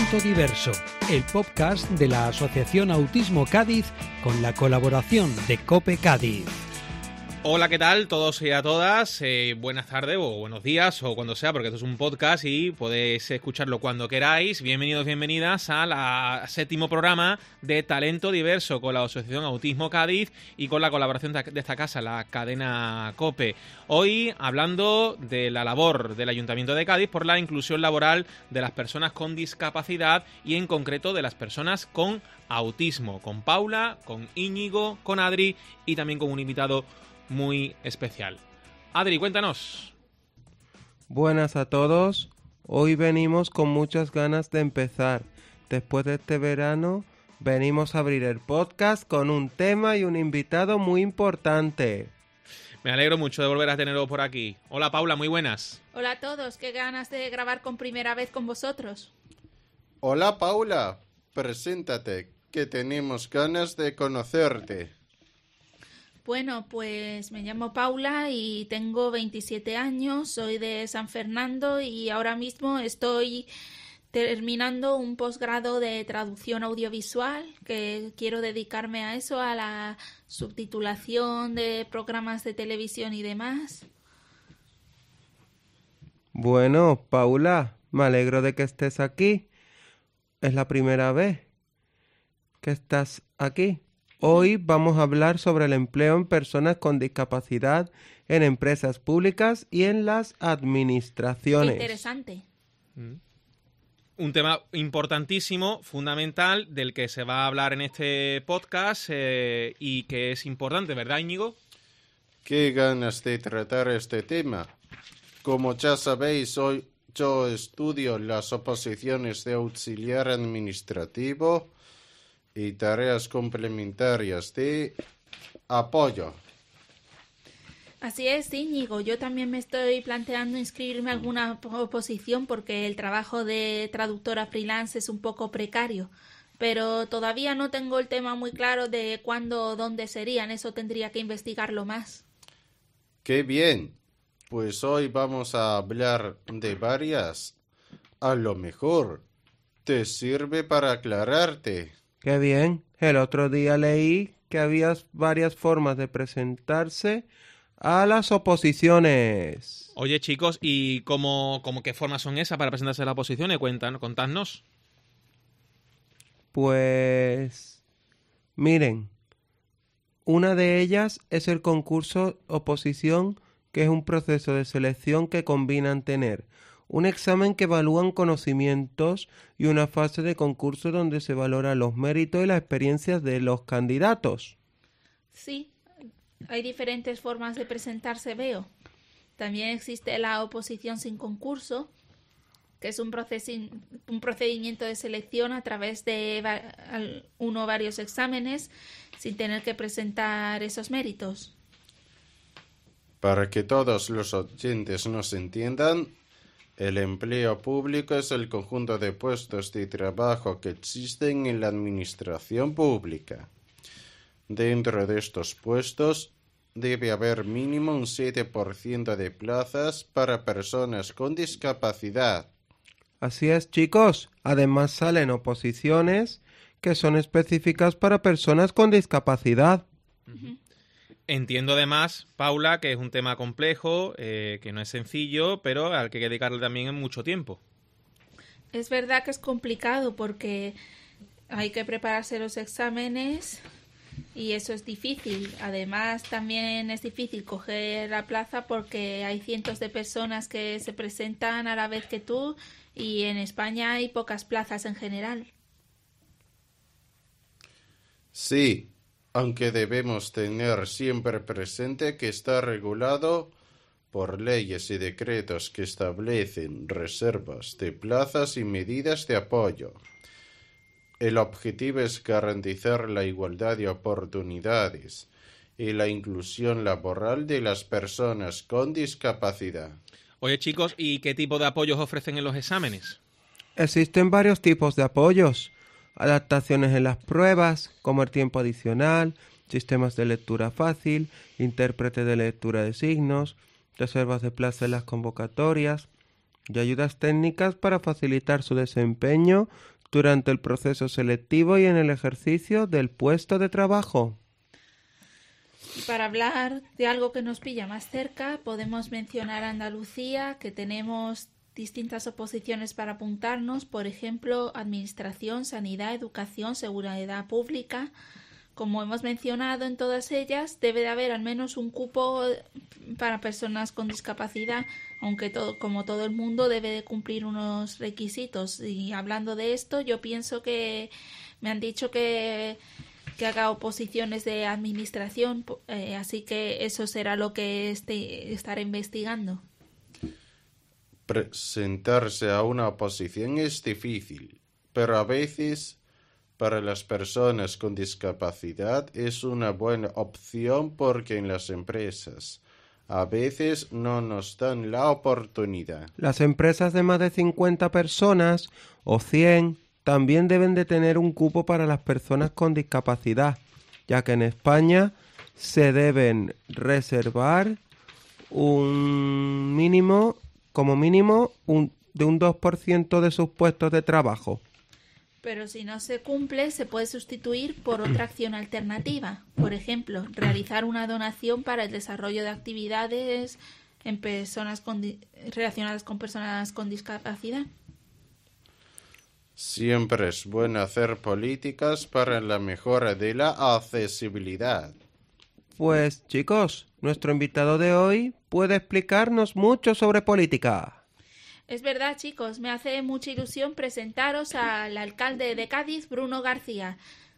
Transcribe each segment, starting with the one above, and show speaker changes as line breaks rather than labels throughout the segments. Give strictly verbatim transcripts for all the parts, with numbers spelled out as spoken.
Talento Diverso, el podcast de la Asociación Autismo Cádiz con la colaboración de COPE Cádiz.
Hola, ¿qué tal? Todos y a todas. Eh, buenas tardes o buenos días o cuando sea, porque esto es un podcast y podéis escucharlo cuando queráis. Bienvenidos, bienvenidas al séptimo programa de Talento Diverso con la Asociación Autismo Cádiz y con la colaboración de esta casa, la cadena COPE. Hoy hablando de la labor del Ayuntamiento de Cádiz por la inclusión laboral de las personas con discapacidad y en concreto de las personas con autismo. Con Paula, con Íñigo, con Adri y también con un invitado muy especial. Adri, cuéntanos.
Buenas a todos. Hoy venimos con muchas ganas de empezar. Después de este verano, venimos a abrir el podcast con un tema y un invitado muy importante.
Me alegro mucho de volver a teneros por aquí. Hola, Paula, muy buenas.
Hola a todos, qué ganas de grabar con primera vez con vosotros.
Hola, Paula, preséntate, que tenemos ganas de conocerte.
Bueno, pues me llamo Paula y tengo veintisiete años, soy de San Fernando y ahora mismo estoy terminando un posgrado de traducción audiovisual, que quiero dedicarme a eso, a la subtitulación de programas de televisión y demás.
Bueno, Paula, me alegro de que estés aquí. Es la primera vez que estás aquí. Hoy vamos a hablar sobre el empleo en personas con discapacidad en empresas públicas y en las administraciones.
Qué interesante.
Un tema importantísimo, fundamental, del que se va a hablar en este podcast eh, y que es importante, ¿verdad, Íñigo?
Qué ganas de tratar este tema. Como ya sabéis, hoy yo estudio las oposiciones de auxiliar administrativo y tareas complementarias de apoyo.
Así es, Íñigo. Yo también me estoy planteando inscribirme a alguna oposición porque el trabajo de traductora freelance es un poco precario. Pero todavía no tengo el tema muy claro de cuándo o dónde serían. Eso tendría que investigarlo más.
¡Qué bien! Pues hoy vamos a hablar de varias. A lo mejor te sirve para aclararte.
Qué bien. El otro día leí que había varias formas de presentarse a las oposiciones.
Oye, chicos, ¿y cómo, cómo qué formas son esas para presentarse a las oposiciones? Cuéntanos, contadnos.
Pues miren, una de ellas es el concurso oposición, que es un proceso de selección que combinan tener un examen que evalúan conocimientos y una fase de concurso donde se valoran los méritos y las experiencias de los candidatos.
Sí, hay diferentes formas de presentarse, veo. También existe la oposición sin concurso, que es un, procesi- un procedimiento de selección a través de va- uno o varios exámenes sin tener que presentar esos méritos.
Para que todos los oyentes nos entiendan, el empleo público es el conjunto de puestos de trabajo que existen en la administración pública. Dentro de estos puestos debe haber mínimo un siete por ciento de plazas para personas con discapacidad.
Así es, chicos. Además salen oposiciones que son específicas para personas con discapacidad.
Uh-huh.
Entiendo además, Paula, que es un tema complejo, eh, que no es sencillo, pero al que hay que dedicarle también mucho tiempo.
Es verdad que es complicado porque hay que prepararse los exámenes y eso es difícil. Además, también es difícil coger la plaza porque hay cientos de personas que se presentan a la vez que tú y en España hay pocas plazas en general.
Sí, aunque debemos tener siempre presente que está regulado por leyes y decretos que establecen reservas de plazas y medidas de apoyo. El objetivo es garantizar la igualdad de oportunidades y la inclusión laboral de las personas con discapacidad.
Oye, chicos, ¿y qué tipo de apoyos ofrecen en los exámenes?
Existen varios tipos de apoyos. Adaptaciones en las pruebas, como el tiempo adicional, sistemas de lectura fácil, intérprete de lectura de signos, reservas de plaza en las convocatorias y ayudas técnicas para facilitar su desempeño durante el proceso selectivo y en el ejercicio del puesto de trabajo.
Y para hablar de algo que nos pilla más cerca, podemos mencionar Andalucía, que tenemos distintas oposiciones para apuntarnos, por ejemplo, Administración, Sanidad, Educación, Seguridad Pública. Como hemos mencionado en todas ellas, debe de haber al menos un cupo para personas con discapacidad, aunque todo, como todo el mundo debe de cumplir unos requisitos. Y hablando de esto, yo pienso que me han dicho que, que haga oposiciones de administración, eh, así que eso será lo que este, estaré investigando.
Presentarse a una oposición es difícil, pero a veces para las personas con discapacidad es una buena opción porque en las empresas a veces no nos dan la oportunidad.
Las empresas de más de cincuenta personas o cien también deben de tener un cupo para las personas con discapacidad, ya que en España se deben reservar un mínimo, como mínimo, un, de un dos por ciento de sus puestos de trabajo.
Pero si no se cumple, se puede sustituir por otra acción alternativa. Por ejemplo, realizar una donación para el desarrollo de actividades en personas con di- relacionadas con personas con discapacidad.
Siempre es bueno hacer políticas para la mejora de la accesibilidad.
Pues chicos, nuestro invitado de hoy puede explicarnos mucho sobre política.
Es verdad, chicos, me hace mucha ilusión presentaros al alcalde de Cádiz, Bruno García.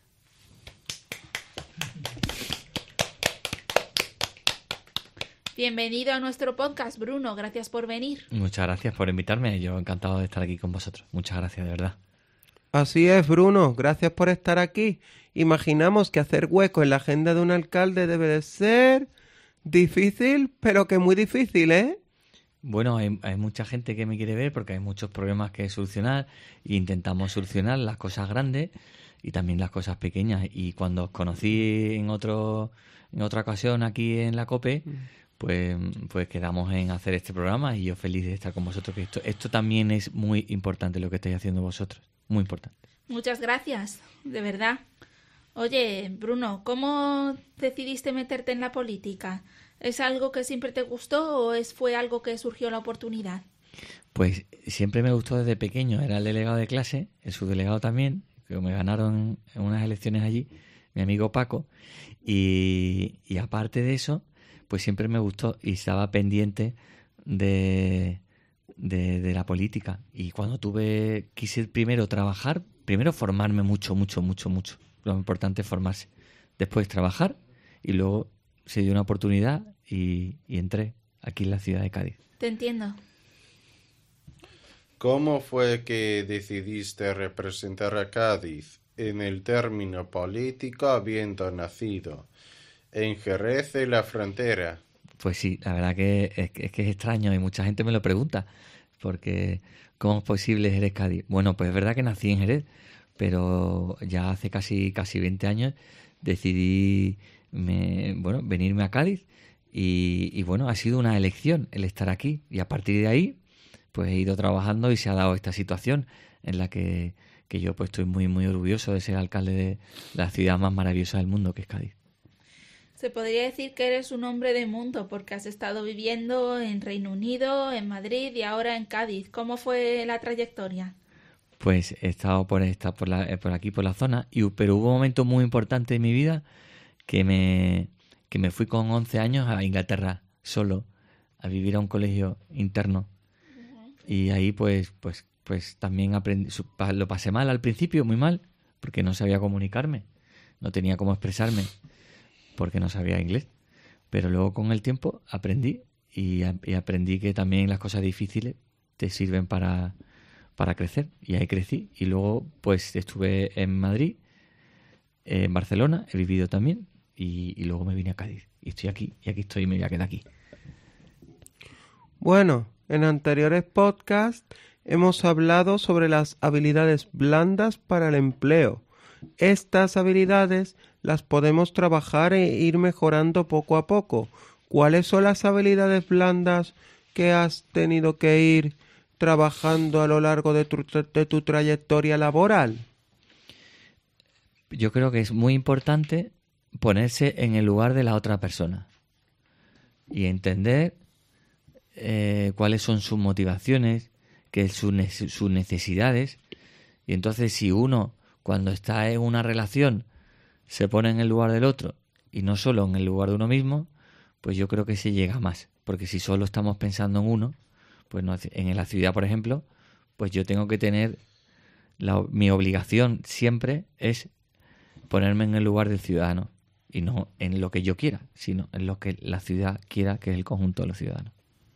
Bienvenido a nuestro podcast, Bruno. Gracias por venir.
Muchas gracias por invitarme. Yo encantado de estar aquí con vosotros. Muchas gracias, de verdad.
Así es, Bruno. Gracias por estar aquí. Imaginamos que hacer hueco en la agenda de un alcalde debe de ser difícil, pero que muy difícil, ¿eh?
Bueno, hay, hay mucha gente que me quiere ver porque hay muchos problemas que solucionar e intentamos solucionar las cosas grandes y también las cosas pequeñas. Y cuando os conocí en otro en otra ocasión aquí en la COPE, pues, pues quedamos en hacer este programa y yo feliz de estar con vosotros. Que esto, esto también es muy importante lo que estáis haciendo vosotros. Muy importante.
Muchas gracias, de verdad. Oye, Bruno, ¿cómo decidiste meterte en la política? ¿Es algo que siempre te gustó o es, fue algo que surgió la oportunidad?
Pues siempre me gustó desde pequeño. Era el delegado de clase, el subdelegado también, que me ganaron en unas elecciones allí, mi amigo Paco. Y, y aparte de eso, pues siempre me gustó y estaba pendiente de, de, de la política. Y cuando tuve, quise primero trabajar, primero formarme mucho, mucho, mucho, mucho. Lo importante es formarse. Después trabajar y luego se dio una oportunidad y, y entré aquí en la ciudad de Cádiz.
Te entiendo.
¿Cómo fue que decidiste representar a Cádiz en el término político habiendo nacido en Jerez de la Frontera?
Pues sí, la verdad que es, es que es extraño y mucha gente me lo pregunta, porque ¿cómo es posible Jerez Cádiz? Bueno, pues es verdad que nací en Jerez, pero ya hace casi casi veinte años decidí me, bueno, venirme a Cádiz y, y bueno, ha sido una elección el estar aquí y a partir de ahí pues he ido trabajando y se ha dado esta situación en la que, que yo pues estoy muy muy orgulloso de ser alcalde de la ciudad más maravillosa del mundo, que es Cádiz.
Se podría decir que eres un hombre de mundo porque has estado viviendo en Reino Unido, en Madrid y ahora en Cádiz. ¿Cómo fue la trayectoria? Pues
he estado por esta, por, la, por aquí, por la zona, y, pero hubo un momento muy importante en mi vida que me, que me fui con once años a Inglaterra, solo, a vivir a un colegio interno. Uh-huh. Y ahí pues, pues, pues también aprendí, lo pasé mal al principio, muy mal, porque no sabía comunicarme, no tenía cómo expresarme, porque no sabía inglés. Pero luego con el tiempo aprendí y, y aprendí que también las cosas difíciles te sirven para... para crecer, y ahí crecí y luego pues estuve en Madrid, en Barcelona, he vivido también y, y luego me vine a Cádiz y estoy aquí y aquí estoy y me voy a quedar aquí.
Bueno, en anteriores podcasts hemos hablado sobre las habilidades blandas para el empleo. Estas habilidades las podemos trabajar e ir mejorando poco a poco. ¿Cuáles son las habilidades blandas que has tenido que ir trabajando a lo largo de tu, de tu trayectoria laboral?
Yo creo que es muy importante ponerse en el lugar de la otra persona y entender eh, cuáles son sus motivaciones, qué son sus necesidades. Y entonces, si uno, cuando está en una relación, se pone en el lugar del otro y no solo en el lugar de uno mismo, pues yo creo que se llega más. Porque si solo estamos pensando en uno, pues no, en la ciudad, por ejemplo, pues yo tengo que tener la, mi obligación siempre es ponerme en el lugar del ciudadano y no en lo que yo quiera, sino en lo que la ciudad quiera, que es el conjunto de los ciudadanos.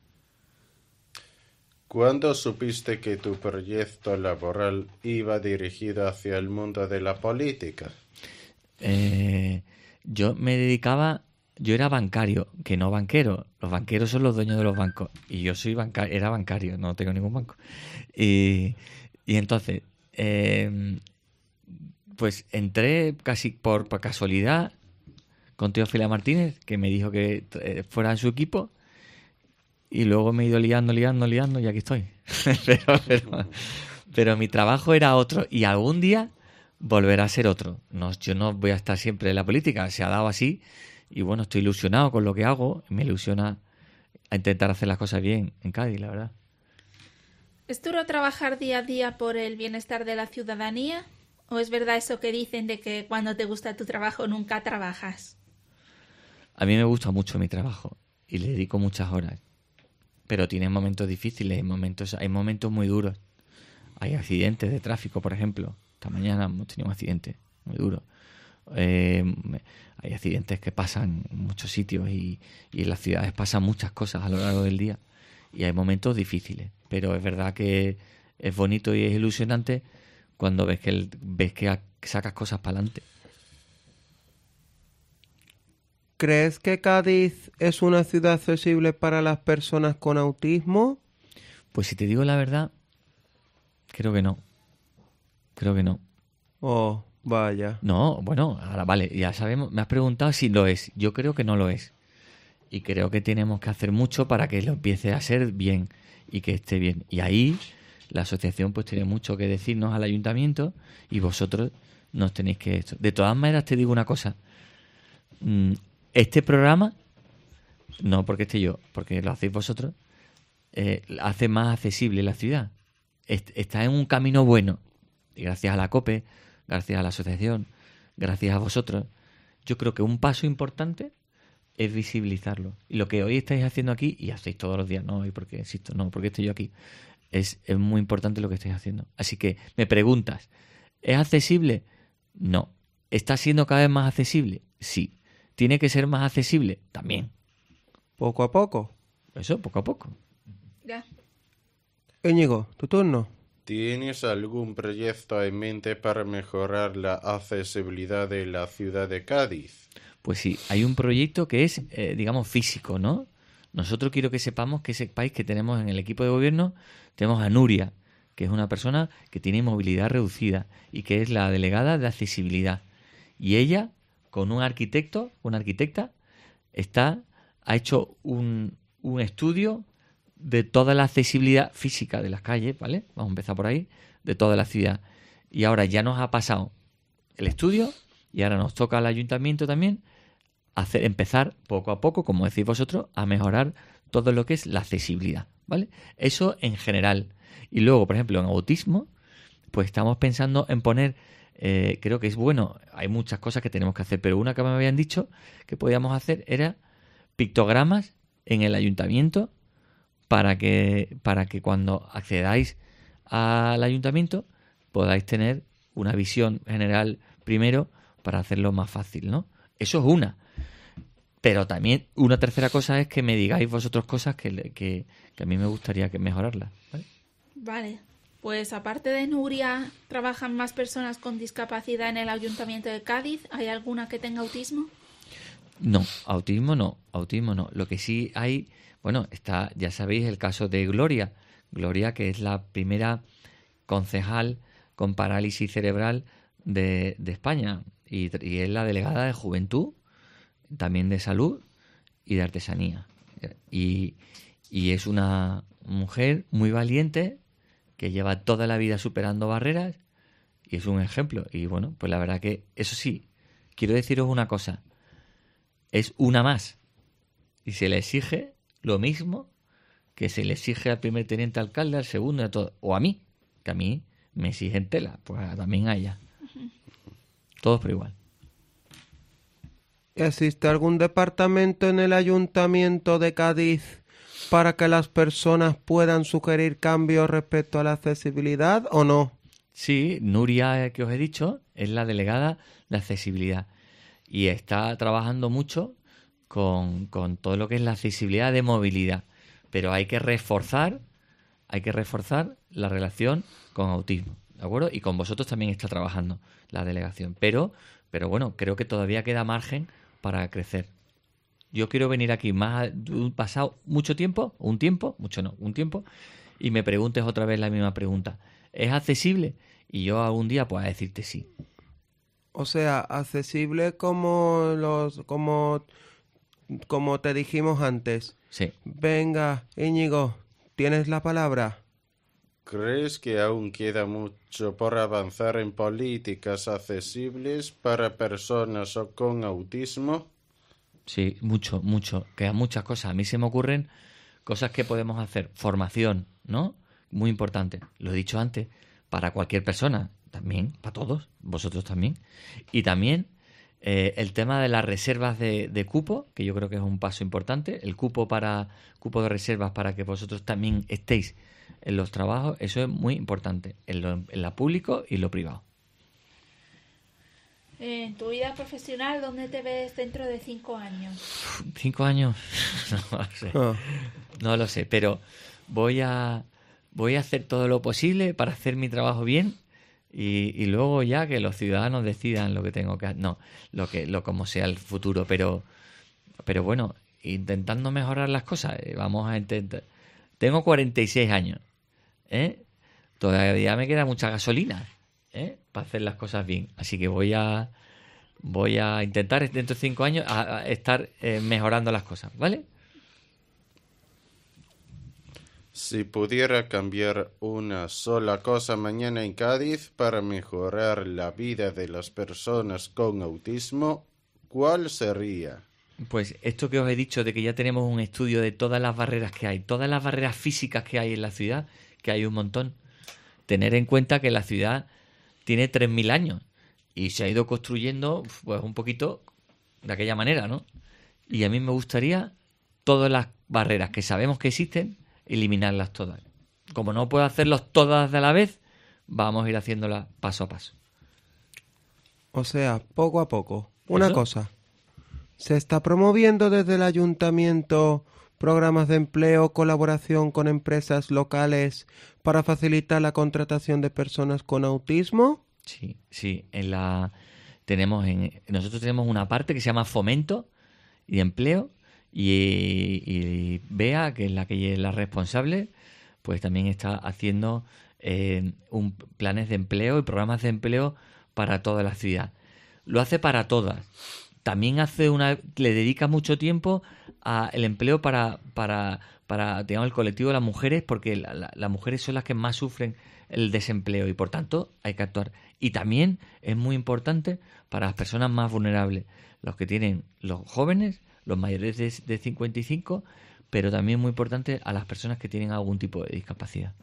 ¿Cuándo supiste que tu proyecto laboral iba dirigido hacia el mundo de la política?
Eh, yo me dedicaba, yo era bancario, que no banquero. Los banqueros son los dueños de los bancos y yo soy banca, era bancario, no tengo ningún banco. Y, y entonces, eh, pues entré casi por, por casualidad con Teófila Martínez, que me dijo que eh, fuera en su equipo, y luego me he ido liando, liando, liando y aquí estoy. pero, pero, pero mi trabajo era otro y algún día volverá a ser otro. No, yo no voy a estar siempre en la política, se ha dado así y bueno, estoy ilusionado con lo que hago, me ilusiona a intentar hacer las cosas bien en Cádiz, la verdad.
¿Es duro trabajar día a día por el bienestar de la ciudadanía? ¿O es verdad eso que dicen de que cuando te gusta tu trabajo nunca trabajas?
A mí me gusta mucho mi trabajo y le dedico muchas horas. Pero tiene momentos difíciles, hay momentos, hay momentos muy duros. Hay accidentes de tráfico, por ejemplo. Esta mañana hemos tenido un accidente muy duro. Eh, hay accidentes que pasan en muchos sitios y, y en las ciudades pasan muchas cosas a lo largo del día. Y hay momentos difíciles. Pero es verdad que es bonito y es ilusionante cuando ves que, el, ves que sacas cosas para adelante.
¿Crees que Cádiz es una ciudad accesible para las personas con autismo?
Pues si te digo la verdad, creo que no. Creo que no.
Oh, vaya.
No, bueno, ahora vale, ya sabemos. Me has preguntado si lo es. Yo creo que no lo es. Y creo que tenemos que hacer mucho para que lo empiece a ser bien y que esté bien. Y ahí la asociación pues tiene mucho que decirnos al ayuntamiento y vosotros nos tenéis que... Esto. De todas maneras te digo una cosa. Este programa, no porque esté yo, porque lo hacéis vosotros, eh, hace más accesible la ciudad. Est- está en un camino bueno. Y gracias a la COPE, gracias a la asociación, gracias a vosotros. Yo creo que un paso importante es visibilizarlo. Y lo que hoy estáis haciendo aquí, y hacéis todos los días, no hoy porque insisto, no porque estoy yo aquí, es, es muy importante lo que estáis haciendo. Así que me preguntas, ¿es accesible? No. ¿Está siendo cada vez más accesible? Sí. ¿Tiene que ser más accesible? También.
Poco a poco.
Eso, poco a poco.
Ya.
Íñigo, tu turno.
¿Tienes algún proyecto en mente para mejorar la accesibilidad de la ciudad de Cádiz?
Pues sí, hay un proyecto que es, eh, digamos, físico, ¿no? Nosotros quiero que sepamos, que sepáis que tenemos en el equipo de gobierno, tenemos a Nuria, que es una persona que tiene movilidad reducida y que es la delegada de accesibilidad. Y ella, con un arquitecto, una arquitecta, está, ha hecho un, un estudio de toda la accesibilidad física de las calles, ¿vale? Vamos a empezar por ahí, de toda la ciudad. Y ahora ya nos ha pasado el estudio y ahora nos toca al ayuntamiento también hacer, empezar poco a poco, como decís vosotros, a mejorar todo lo que es la accesibilidad, ¿vale? Eso en general. Y luego, por ejemplo, en autismo, pues estamos pensando en poner, eh, creo que es bueno, hay muchas cosas que tenemos que hacer, pero una que me habían dicho que podíamos hacer era pictogramas en el ayuntamiento para que, para que cuando accedáis al ayuntamiento podáis tener una visión general primero para hacerlo más fácil, ¿no? Eso es una. Pero también una tercera cosa es que me digáis vosotros cosas que, que, que a mí me gustaría que mejorarlas, ¿vale?
Vale. Pues aparte de Nuria, ¿trabajan más personas con discapacidad en el Ayuntamiento de Cádiz? ¿Hay alguna que tenga autismo?
No, autismo no, autismo no. Lo que sí hay, bueno, está, ya sabéis el caso de Gloria. Gloria, que es la primera concejal con parálisis cerebral de, de España y, y es la delegada de Juventud, también de Salud y de Artesanía. Y, Y es una mujer muy valiente que lleva toda la vida superando barreras y es un ejemplo. Y bueno, pues la verdad que, eso sí, quiero deciros una cosa. Es una más. Y se le exige lo mismo que se le exige al primer teniente alcalde, al segundo, a todo. O a mí, que a mí me exigen tela, pues también a ella. Todos por igual.
¿Existe algún departamento en el Ayuntamiento de Cádiz para que las personas puedan sugerir cambios respecto a la accesibilidad o no?
Sí, Nuria, que os he dicho, es la delegada de accesibilidad y está trabajando mucho con, con todo lo que es la accesibilidad de movilidad. Pero hay que reforzar, hay que reforzar la relación con autismo, ¿de acuerdo? Y con vosotros también está trabajando la delegación. Pero, pero bueno, creo que todavía queda margen para crecer. Yo quiero venir aquí más pasado mucho tiempo, un tiempo, mucho no, un tiempo, y me preguntes otra vez la misma pregunta. ¿Es accesible? Y yo algún día pueda decirte sí.
O sea, accesible como los, como, como te dijimos antes.
Sí.
Venga, Íñigo, ¿tienes la palabra?
¿Crees que aún queda mucho por avanzar en políticas accesibles para personas con autismo?
Sí, mucho, mucho. Quedan muchas cosas. A mí se me ocurren cosas que podemos hacer. Formación, ¿no? Muy importante. Lo he dicho antes. Para cualquier persona. También, para todos. Vosotros también. Y también eh, el tema de las reservas de, de cupo, que yo creo que es un paso importante. El cupo para cupo de reservas para que vosotros también estéis en los trabajos. Eso es muy importante. En lo, en lo público y lo privado.
En tu vida profesional, ¿dónde te ves dentro de cinco años?
¿Cinco años? No lo sé.
Oh.
No lo sé, pero voy a voy a hacer todo lo posible para hacer mi trabajo bien y, y luego ya que los ciudadanos decidan lo que tengo que hacer. No, lo que lo como sea el futuro, pero pero bueno, intentando mejorar las cosas. eh, Vamos a intentar. Tengo cuarenta y seis años, ¿eh? Todavía me queda mucha gasolina, ¿eh? Para hacer las cosas bien. Así que voy a voy a intentar dentro de cinco años a, a estar eh, mejorando las cosas, ¿vale?
Si pudiera cambiar una sola cosa mañana en Cádiz para mejorar la vida de las personas con autismo, ¿cuál sería?
Pues esto que os he dicho de que ya tenemos un estudio de todas las barreras que hay, todas las barreras físicas que hay en la ciudad, que hay un montón. Tener en cuenta que la ciudad tiene tres mil años y se ha ido construyendo pues un poquito de aquella manera, ¿no? Y a mí me gustaría todas las barreras que sabemos que existen, eliminarlas todas. Como no puedo hacerlas todas de la vez, vamos a ir haciéndolas paso a paso.
O sea, poco a poco. Una
¿Eso?
cosa. ¿Se está promoviendo desde el ayuntamiento programas de empleo, colaboración con empresas locales para facilitar la contratación de personas con autismo?
Sí, sí, en la tenemos en nosotros tenemos una parte que se llama fomento y empleo y, y Bea, que es la que es la responsable, pues también está haciendo eh, un planes de empleo y programas de empleo para toda la ciudad. Lo hace para todas. También hace una le dedica mucho tiempo al empleo para para para digamos el colectivo de las mujeres, porque la, la, las mujeres son las que más sufren el desempleo y por tanto hay que actuar. Y también es muy importante para las personas más vulnerables, los que tienen los jóvenes, los mayores de, de cincuenta y cinco, pero también muy importante a las personas que tienen algún tipo de discapacidad.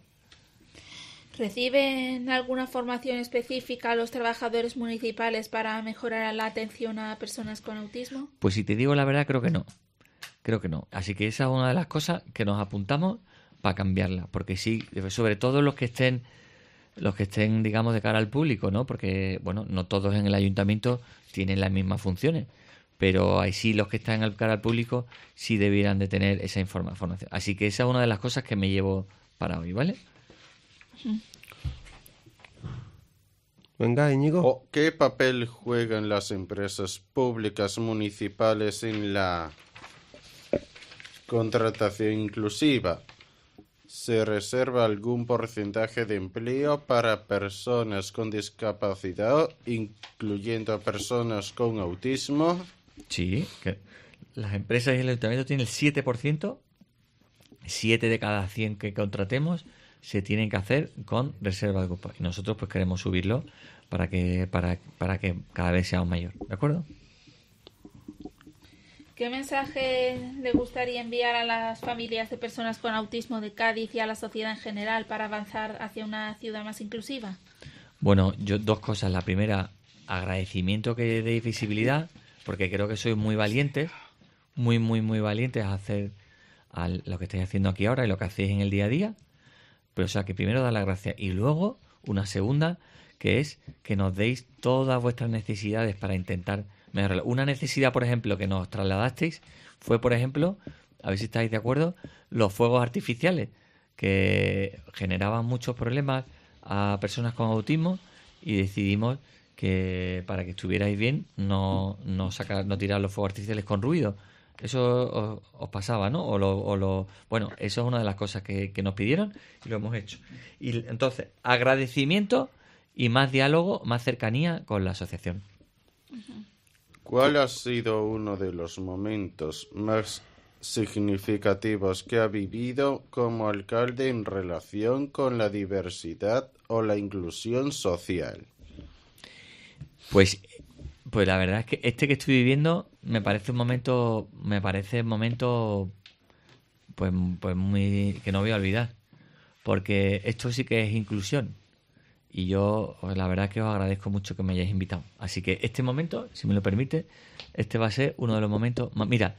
¿Reciben alguna formación específica los trabajadores municipales para mejorar la atención a personas con autismo?
Pues si te digo la verdad, creo que no. Creo que no. Así que esa es una de las cosas que nos apuntamos para cambiarla. Porque sí, sobre todo los que estén, los que estén, digamos, de cara al público, ¿no? Porque, bueno, no todos en el ayuntamiento tienen las mismas funciones. Pero ahí sí, los que están de cara al público sí debieran de tener esa informa- información. Así que esa es una de las cosas que me llevo para hoy, ¿vale?
Venga, Íñigo.
¿O qué papel juegan las empresas públicas municipales en la contratación inclusiva? ¿Se reserva algún porcentaje de empleo para personas con discapacidad, incluyendo a personas con autismo?
Sí, que las empresas y el ayuntamiento tienen el siete por ciento siete de cada cien que contratemos se tienen que hacer con reserva de cupo. Y nosotros pues queremos subirlo para que para, para que cada vez seamos mayor. ¿De acuerdo?
¿Qué mensaje le gustaría enviar a las familias de personas con autismo de Cádiz y a la sociedad en general para avanzar hacia una ciudad más inclusiva?
Bueno, yo dos cosas. La primera, agradecimiento que deis visibilidad, porque creo que sois muy valientes, muy, muy, muy valientes a hacer a lo que estáis haciendo aquí ahora y lo que hacéis en el día a día. Pero o sea, que primero dar las gracias. Y luego, una segunda, que es que nos deis todas vuestras necesidades para intentar mejorarlo. Una necesidad, por ejemplo, que nos trasladasteis fue, por ejemplo, a ver si estáis de acuerdo, los fuegos artificiales, que generaban muchos problemas a personas con autismo y decidimos que para que estuvierais bien no, no, sacar, no tirar los fuegos artificiales con ruido. Eso os, os pasaba, ¿no? O lo, o lo, bueno, eso es una de las cosas que, que nos pidieron y lo hemos hecho. Y entonces, agradecimiento y más diálogo, más cercanía con la asociación.
¿Cuál ha sido uno de los momentos más significativos que ha vivido como alcalde en relación con la diversidad o la inclusión social?
Pues, pues la verdad es que este que estoy viviendo me parece un momento, me parece un momento, pues, pues muy que no voy a olvidar, porque esto sí que es inclusión. Y yo, pues la verdad es que os agradezco mucho que me hayáis invitado. Así que este momento, si me lo permite, este va a ser uno de los momentos más... Mira,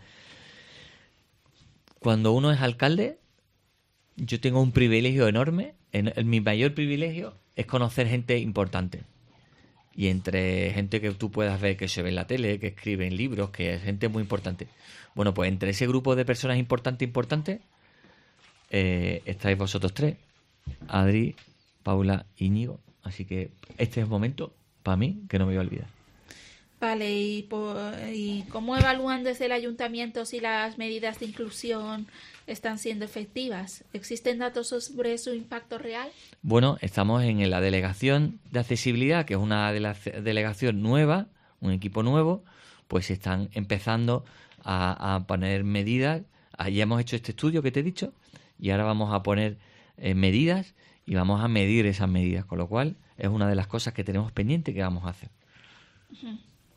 cuando uno es alcalde, yo tengo un privilegio enorme. En, en mi mayor privilegio es conocer gente importante. Y entre gente que tú puedas ver que se ve en la tele, que escribe en libros, que es gente muy importante. Bueno, pues entre ese grupo de personas importantes, importantes, eh, estáis vosotros tres. Adri, Paula, Íñigo. Así que este es un momento, para mí, que no me voy a olvidar.
Vale, ¿y, por, ¿y cómo evalúan desde el ayuntamiento si las medidas de inclusión están siendo efectivas? ¿Existen datos sobre su impacto real?
Bueno, estamos en la delegación de accesibilidad, que es una de la delegación nueva, un equipo nuevo, pues están empezando a, a poner medidas. Allí hemos hecho este estudio que te he dicho y ahora vamos a poner eh, medidas y vamos a medir esas medidas, con lo cual es una de las cosas que tenemos pendiente que vamos a hacer.
Uh-huh.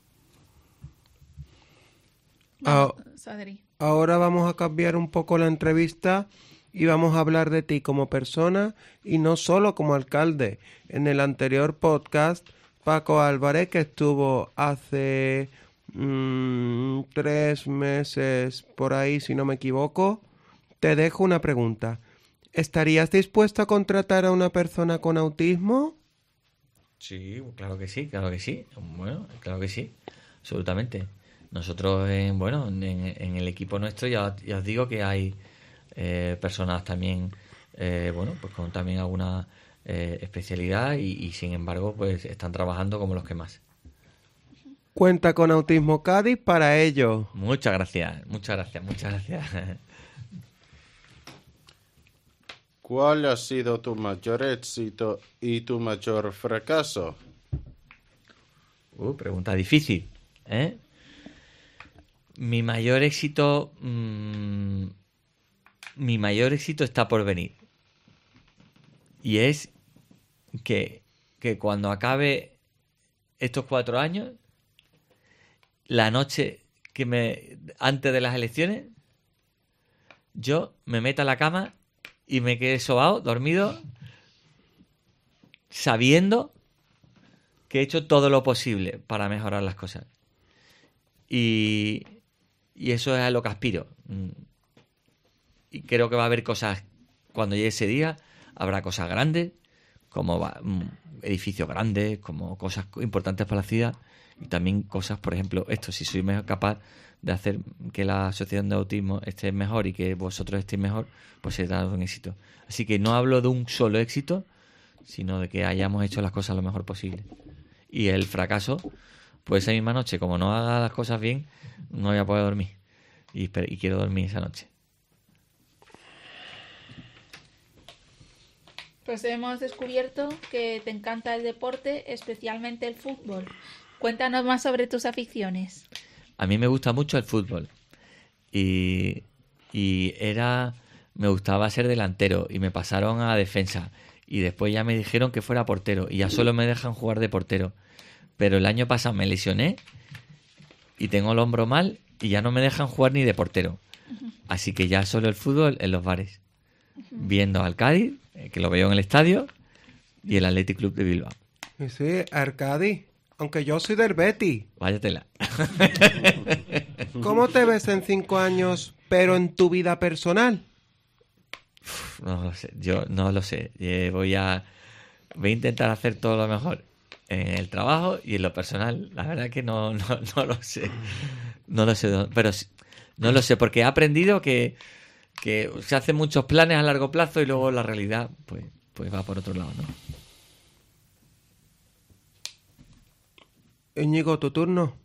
Ah,
Adri.
ahora vamos a cambiar un poco la entrevista y vamos a hablar de ti como persona y no solo como alcalde. En el anterior podcast, Paco Álvarez, que estuvo hace mmm, tres meses por ahí, si no me equivoco, te dejo una pregunta. ¿Estarías dispuesto a contratar a una persona con autismo?
Sí, claro que sí, claro que sí. Bueno, claro que sí, absolutamente. Nosotros, en, bueno, en, en el equipo nuestro ya, ya os digo que hay eh, personas también, eh, bueno, pues con también alguna eh, especialidad y, y sin embargo, pues están trabajando como los que más.
Cuenta con Autismo Cádiz para ello.
Muchas gracias, muchas gracias, muchas gracias.
¿Cuál ha sido tu mayor éxito y tu mayor fracaso?
Uh, pregunta difícil, ¿eh? Mi mayor éxito... Mmm, mi mayor éxito está por venir. Y es que, que cuando acabe estos cuatro años, la noche que me antes de las elecciones, yo me meta a la cama y me quedé sobado, dormido, sabiendo que he hecho todo lo posible para mejorar las cosas. Y, y eso es a lo que aspiro. Y creo que va a haber cosas, cuando llegue ese día, habrá cosas grandes, como va, edificios grandes, como cosas importantes para la ciudad, y también cosas, por ejemplo, esto, si soy capaz de hacer que la asociación de autismo esté mejor y que vosotros estéis mejor, pues será un éxito. Así que no hablo de un solo éxito, sino de que hayamos hecho las cosas lo mejor posible. Y el fracaso, pues esa misma noche, como no haga las cosas bien, no voy a poder dormir. Y, y quiero dormir esa noche.
Pues hemos descubierto que te encanta el deporte, especialmente el fútbol. Cuéntanos más sobre tus aficiones.
A mí me gusta mucho el fútbol. Y, y era me gustaba ser delantero y me pasaron a defensa. Y después ya me dijeron que fuera portero y ya solo me dejan jugar de portero. Pero el año pasado me lesioné y tengo el hombro mal y ya no me dejan jugar ni de portero. Así que ya solo el fútbol en los bares. Viendo al Cádiz, que lo veo en el estadio, y el Athletic Club de Bilbao.
Y sí, Arcadi, aunque yo soy del Betis.
Váyatela.
¿Cómo te ves en cinco años, pero en tu vida personal?
No lo sé, yo no lo sé. Eh, voy a voy a intentar hacer todo lo mejor en el trabajo y en lo personal. La verdad que no, no, no lo sé. No lo sé, pero no lo sé porque he aprendido que, que se hacen muchos planes a largo plazo y luego la realidad pues, pues va por otro lado, ¿no?
Íñigo, tu turno.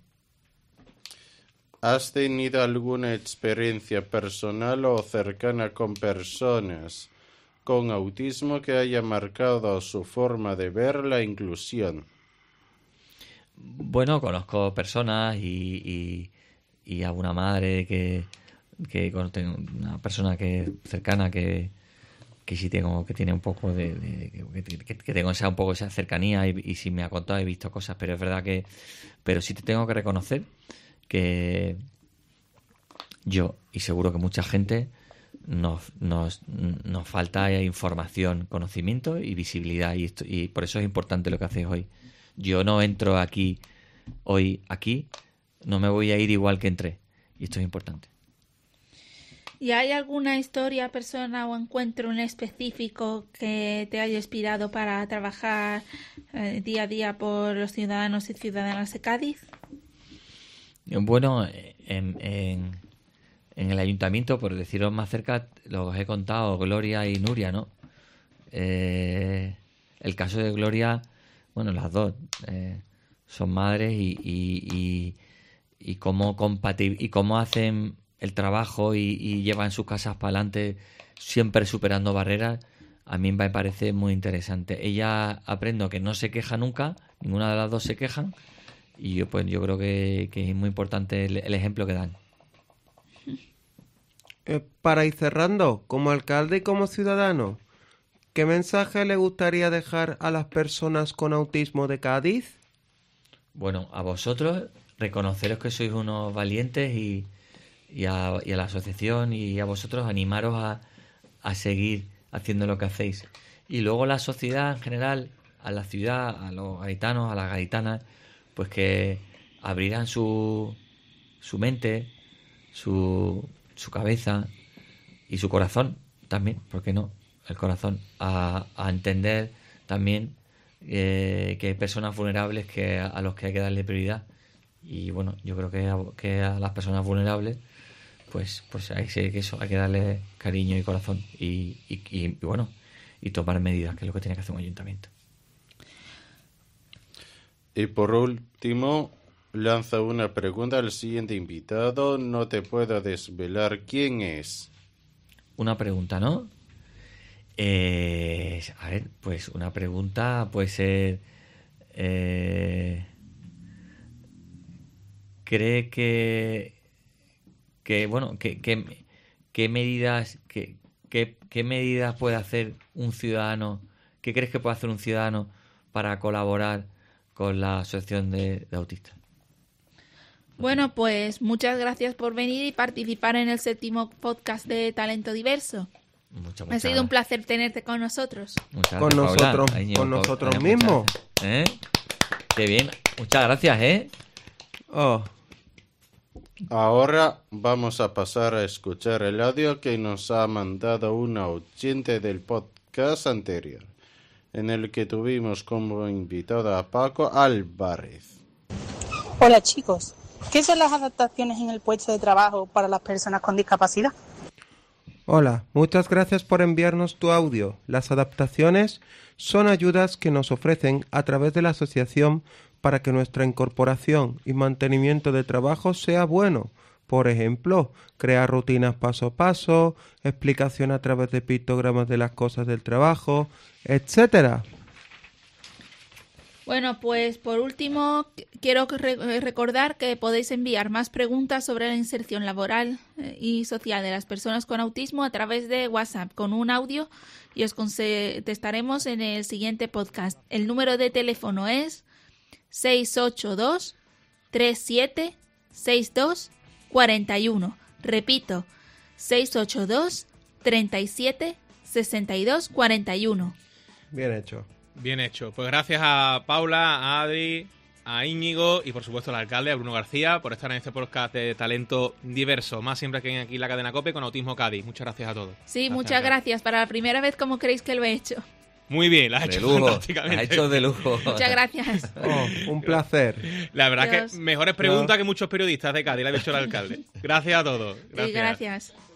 ¿Has tenido alguna experiencia personal o cercana con personas con autismo que haya marcado su forma de ver la inclusión?
Bueno, conozco personas y, y, y a una madre que, que tengo una persona que cercana que, que sí tengo, que tiene un poco de, de que, que, que tengo esa un poco esa cercanía y, y sí me ha contado, he visto cosas, pero es verdad que, pero sí te tengo que reconocer que yo, y seguro que mucha gente, nos, nos, nos falta información, conocimiento y visibilidad, y, esto, y por eso es importante lo que hacéis hoy. Yo no entro aquí, hoy aquí, no me voy a ir igual que entré, y esto es importante.
¿Y hay alguna historia, persona o encuentro en específico que te haya inspirado para trabajar eh, día a día por los ciudadanos y ciudadanas de Cádiz?
Bueno, en, en, en el ayuntamiento, por deciros más cerca, los he contado, Gloria y Nuria, ¿no? Eh, el caso de Gloria, bueno, las dos eh, son madres y, y, y, y cómo compati- y cómo hacen el trabajo y, y llevan sus casas para adelante, siempre superando barreras, a mí me parece muy interesante. Ella, aprendo que no se queja nunca, ninguna de las dos se quejan, y yo pues yo creo que, que es muy importante el, el ejemplo que dan.
Eh, para ir cerrando, como alcalde y como ciudadano, ¿qué mensaje le gustaría dejar a las personas con autismo de Cádiz?
Bueno, a vosotros, reconoceros que sois unos valientes y, y, a, y a la asociación y a vosotros animaros a, a seguir haciendo lo que hacéis. Y luego la sociedad en general, a la ciudad, a los gaitanos, a las gaitanas, pues que abrirán su, su mente, su, su cabeza y su corazón también, ¿por qué no? El corazón, a, a entender también eh, que hay personas vulnerables que a, a los que hay que darle prioridad. Y bueno, yo creo que a, que a las personas vulnerables pues pues hay que eso, hay que darle cariño y corazón y, y, y, y bueno, y tomar medidas, que es lo que tiene que hacer un ayuntamiento.
Y por último, lanza una pregunta al siguiente invitado. No te puedo desvelar quién es.
Una pregunta, ¿no? Eh, a ver, pues una pregunta puede ser... Eh, ¿Cree que... que bueno, que, que, qué medidas... Que, que, qué medidas puede hacer un ciudadano? ¿Qué crees que puede hacer un ciudadano para colaborar con la asociación de, de autistas?
Bueno, pues muchas gracias por venir y participar en el séptimo podcast de Talento Diverso.
Muchas,
Ha
muchas
sido un placer tenerte con nosotros.
Muchas
Con
gracias, Paula.
nosotros,
Ay,
con
Pa-
nosotros
Ay,
mismos.
muchas gracias. ¿Eh? Qué bien. Muchas gracias, ¿eh?
Oh,
Ahora vamos a pasar a escuchar el audio que nos ha mandado una oyente del podcast anterior, en el que tuvimos como invitado a Paco Álvarez.
Hola chicos, ¿qué son las adaptaciones en el puesto de trabajo para las personas con discapacidad?
hola, muchas gracias por enviarnos tu audio. Las adaptaciones son ayudas que nos ofrecen a través de la asociación para que nuestra incorporación y mantenimiento de trabajo sea bueno. Por ejemplo, crear rutinas paso a paso, explicación a través de pictogramas de las cosas del trabajo, etcétera.
Bueno, pues por último, quiero re- recordar que podéis enviar más preguntas sobre la inserción laboral y social de las personas con autismo a través de WhatsApp con un audio y os contestaremos en el siguiente podcast. El número de teléfono es seis ocho dos, tres siete, seis dos, cuatro uno. Repito, seis ocho dos, tres siete, seis dos, cuatro uno.
Bien hecho.
Bien hecho. Pues gracias a Paula, a Adri, a Íñigo y por supuesto al alcalde, a Bruno García, por estar en este podcast de talento diverso. Más siempre que en aquí la cadena COPE con Autismo Cádiz. Muchas gracias a todos.
Sí,
Gracias,
muchas
alcalde.
gracias. Para la primera vez, ¿cómo creéis que lo he hecho?
Muy bien, la has
De
hecho
lujo. La
fantásticamente.
has hecho de lujo.
Muchas gracias.
Oh, un placer.
La verdad
Dios.
que mejores preguntas que muchos periodistas de Cádiz le ha hecho el alcalde. Gracias a todos.
Sí, gracias.